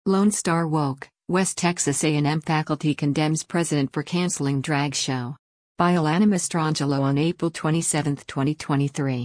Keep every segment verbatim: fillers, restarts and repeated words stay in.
Lone Star Woke, West Texas A and M faculty condemns president for canceling drag show. By Alana Mastrangelo on April twenty-seventh, twenty twenty-three.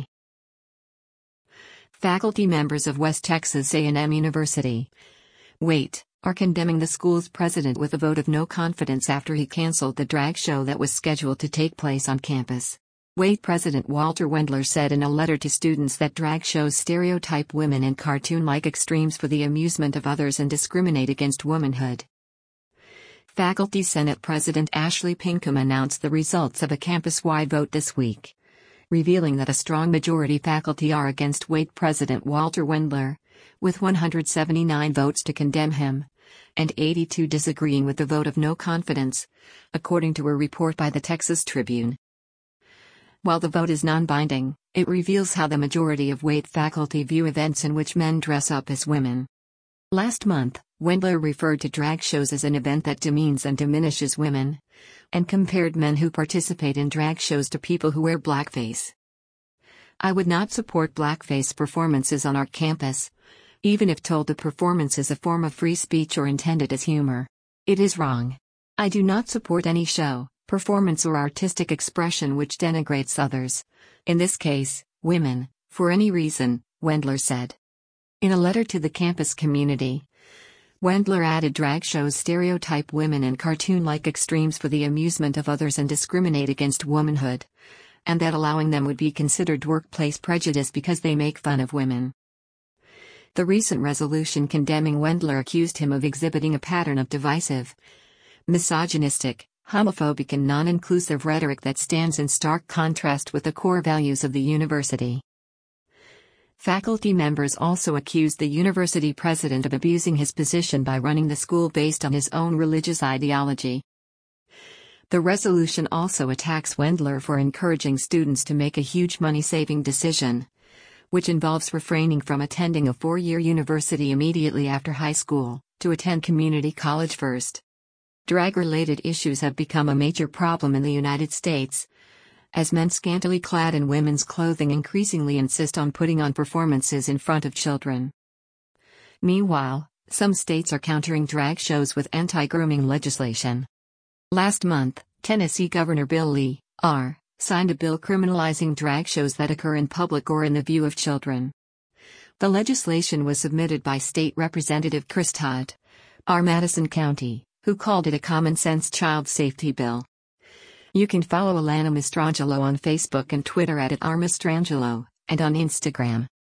Faculty members of West Texas A and M University, WAIT, are condemning the school's president with a vote of no confidence after he canceled the drag show that was scheduled to take place on campus. WAIT President Walter Wendler said in a letter to students that drag shows stereotype women in cartoon-like extremes for the amusement of others and discriminate against womanhood. Faculty Senate President Ashley Pinkham announced the results of a campus-wide vote this week, revealing that a strong majority faculty are against WAIT President Walter Wendler, with one hundred seventy-nine votes to condemn him, and eighty-two disagreeing with the vote of no confidence, according to a report by the Texas Tribune. While the vote is non-binding, it reveals how the majority of WAIT faculty view events in which men dress up as women. Last month, Wendler referred to drag shows as an event that demeans and diminishes women, and compared men who participate in drag shows to people who wear blackface. "I would not support blackface performances on our campus, even if told the performance is a form of free speech or intended as humor. It is wrong. I do not support any show, performance or artistic expression which denigrates others, in this case, women, for any reason," Wendler said. In a letter to the campus community, Wendler added drag shows stereotype women in cartoon-like extremes for the amusement of others and discriminate against womanhood, and that allowing them would be considered workplace prejudice because they make fun of women. The recent resolution condemning Wendler accused him of exhibiting a pattern of divisive, misogynistic, homophobic and non-inclusive rhetoric that stands in stark contrast with the core values of the university. Faculty members also accused the university president of abusing his position by running the school based on his own religious ideology. The resolution also attacks Wendler for encouraging students to make a huge money-saving decision, which involves refraining from attending a four-year university immediately after high school, to attend community college first. Drag-related issues have become a major problem in the United States, as men scantily clad in women's clothing increasingly insist on putting on performances in front of children. Meanwhile, some states are countering drag shows with anti-grooming legislation. Last month, Tennessee Governor Bill Lee, R., signed a bill criminalizing drag shows that occur in public or in the view of children. The legislation was submitted by State Representative Chris Todd, R. Madison County, who called it a common-sense child safety bill. You can follow Alana Mastrangelo on Facebook and Twitter at R Mastrangelo, and on Instagram.